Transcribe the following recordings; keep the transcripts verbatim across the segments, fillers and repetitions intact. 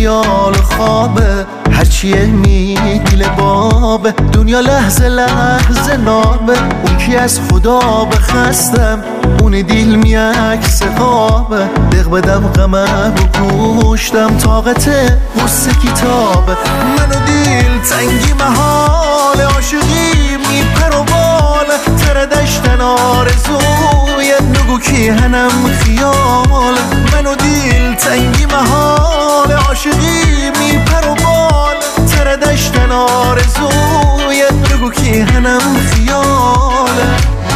خیال خوابه، هرچیه میگیل بابه، دنیا لحظه لحظه نابه. اون کی از خدا بخستم، اون دیل میعکس خوابه. دق بدم غمه رو گوشتم، طاقت غصه کتابه. منو دیل تنگی محال، عاشقی میپر و باله. تر دشتن آرزوی نگو کی هنم خیال. منو دیل تنگی محال، عاشقی میپر و باله. تر دشتن آرزوی نگو کی هنم خیاله.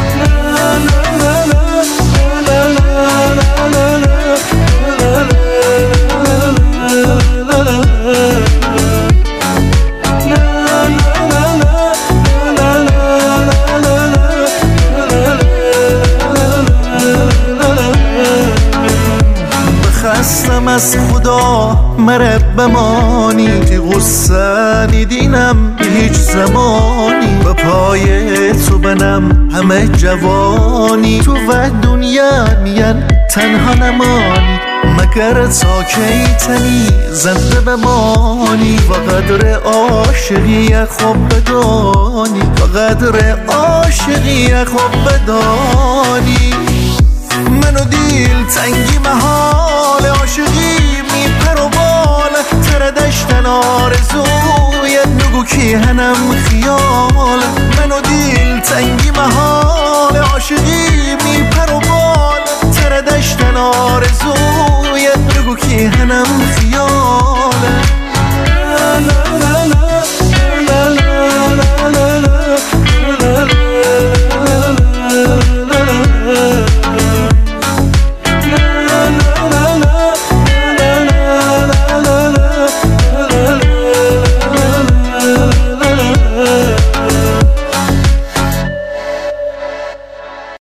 خستم از خدا مرب بمانی، تی غصه نیدینم هیچ زمانی. به پای تو بنم همه جوانی، تو و دنیا میان تنها نمانی. مگر تا کی تنی زنده بمانی، و قدر عاشقی خوب بدانی، و قدر عاشقی خوب بدانی. منو دیل تنگی محال، عاشقی میپر و باله. تر دشتن آرزوی نگو کی هنم خیال. منو دیل تنگی محال، عاشقی میپر و باله. تر دشتن آرزوی نگو کی هنم خیال.